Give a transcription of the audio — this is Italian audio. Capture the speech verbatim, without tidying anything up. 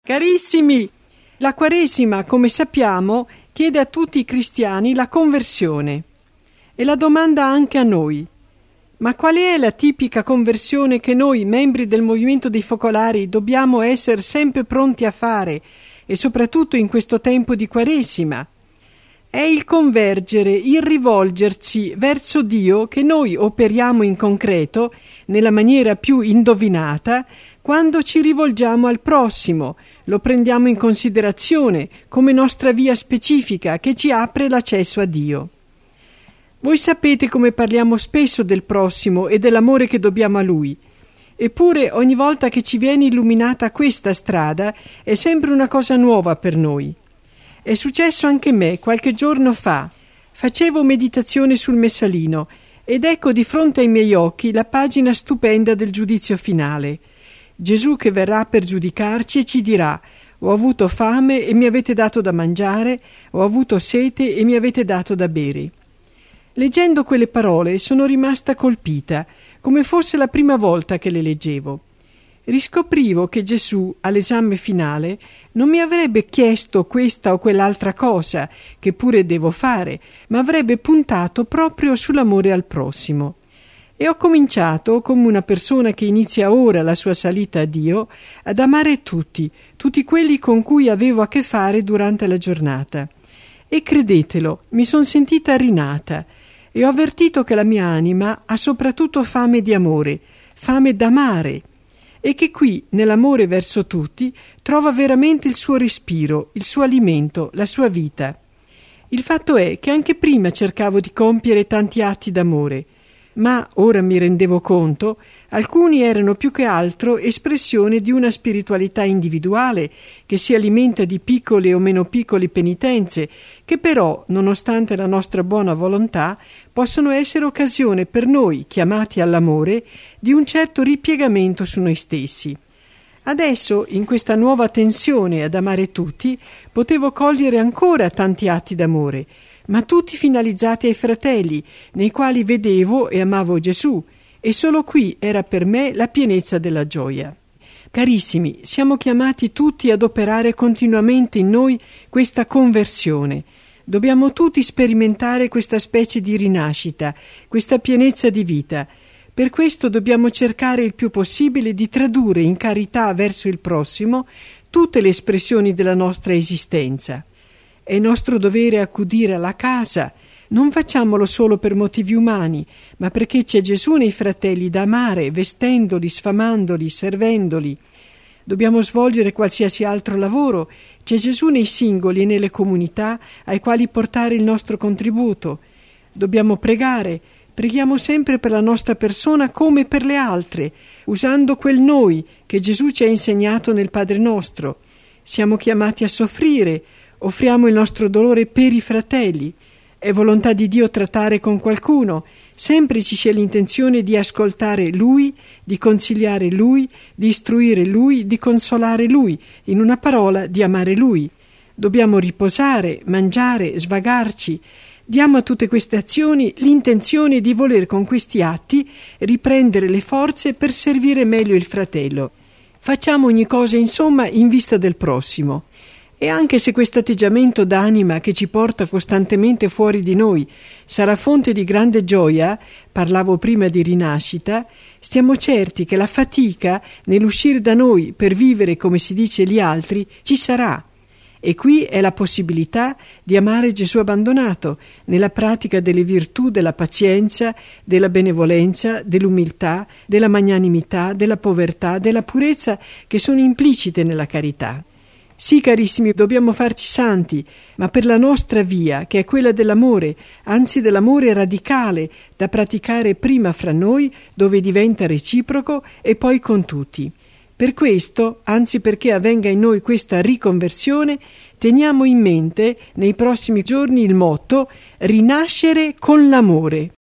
Carissimi, la Quaresima, come sappiamo, chiede a tutti i cristiani la conversione e la domanda anche a noi. Ma qual è la tipica conversione che noi, membri del Movimento dei Focolari, dobbiamo essere sempre pronti a fare, e soprattutto in questo tempo di Quaresima? È il convergere, il rivolgersi verso Dio che noi operiamo in concreto, nella maniera più indovinata, quando ci rivolgiamo al prossimo, lo prendiamo in considerazione come nostra via specifica che ci apre l'accesso a Dio. Voi sapete come parliamo spesso del prossimo e dell'amore che dobbiamo a Lui. Eppure ogni volta che ci viene illuminata questa strada è sempre una cosa nuova per noi. È successo anche a me qualche giorno fa. Facevo meditazione sul Messalino ed ecco di fronte ai miei occhi la pagina stupenda del giudizio finale. Gesù che verrà per giudicarci e ci dirà: ho avuto fame e mi avete dato da mangiare, ho avuto sete e mi avete dato da bere. Leggendo quelle parole sono rimasta colpita, come fosse la prima volta che le leggevo. Riscoprivo che Gesù, all'esame finale, non mi avrebbe chiesto questa o quell'altra cosa, che pure devo fare, ma avrebbe puntato proprio sull'amore al prossimo. E ho cominciato, come una persona che inizia ora la sua salita a Dio, ad amare tutti, tutti quelli con cui avevo a che fare durante la giornata. E credetelo, mi son sentita rinata e ho avvertito che la mia anima ha soprattutto fame di amore, fame d'amare, e che qui, nell'amore verso tutti, trova veramente il suo respiro, il suo alimento, la sua vita. Il fatto è che anche prima cercavo di compiere tanti atti d'amore, ma ora mi rendevo conto, alcuni erano più che altro espressione di una spiritualità individuale che si alimenta di piccole o meno piccole penitenze, che però, nonostante la nostra buona volontà, possono essere occasione per noi, chiamati all'amore, di un certo ripiegamento su noi stessi. Adesso, in questa nuova tensione ad amare tutti, potevo cogliere ancora tanti atti d'amore, ma tutti finalizzati ai fratelli, nei quali vedevo e amavo Gesù, e solo qui era per me la pienezza della gioia. Carissimi, siamo chiamati tutti ad operare continuamente in noi questa conversione. Dobbiamo tutti sperimentare questa specie di rinascita, questa pienezza di vita. Per questo dobbiamo cercare il più possibile di tradurre in carità verso il prossimo tutte le espressioni della nostra esistenza. È nostro dovere accudire alla casa. Non facciamolo solo per motivi umani, ma perché c'è Gesù nei fratelli da amare, vestendoli, sfamandoli, servendoli. Dobbiamo svolgere qualsiasi altro lavoro. C'è Gesù nei singoli e nelle comunità ai quali portare il nostro contributo. Dobbiamo pregare. Preghiamo sempre per la nostra persona come per le altre, usando quel noi che Gesù ci ha insegnato nel Padre nostro. Siamo chiamati a soffrire. Offriamo il nostro dolore per i fratelli. È volontà di Dio trattare con qualcuno. Sempre ci sia l'intenzione di ascoltare Lui, di consigliare Lui, di istruire Lui, di consolare Lui, in una parola di amare Lui. Dobbiamo riposare, mangiare, svagarci. Diamo a tutte queste azioni l'intenzione di voler con questi atti riprendere le forze per servire meglio il fratello. Facciamo ogni cosa, insomma, in vista del prossimo. E anche se questo atteggiamento d'anima che ci porta costantemente fuori di noi sarà fonte di grande gioia, parlavo prima di rinascita, stiamo certi che la fatica nell'uscire da noi per vivere come si dice gli altri ci sarà. E qui è la possibilità di amare Gesù abbandonato, nella pratica delle virtù della pazienza, della benevolenza, dell'umiltà, della magnanimità, della povertà, della purezza che sono implicite nella carità. Sì, carissimi, dobbiamo farci santi, ma per la nostra via, che è quella dell'amore, anzi dell'amore radicale, da praticare prima fra noi, dove diventa reciproco, e poi con tutti. Per questo, anzi perché avvenga in noi questa riconversione, teniamo in mente nei prossimi giorni il motto «Rinascere con l'amore».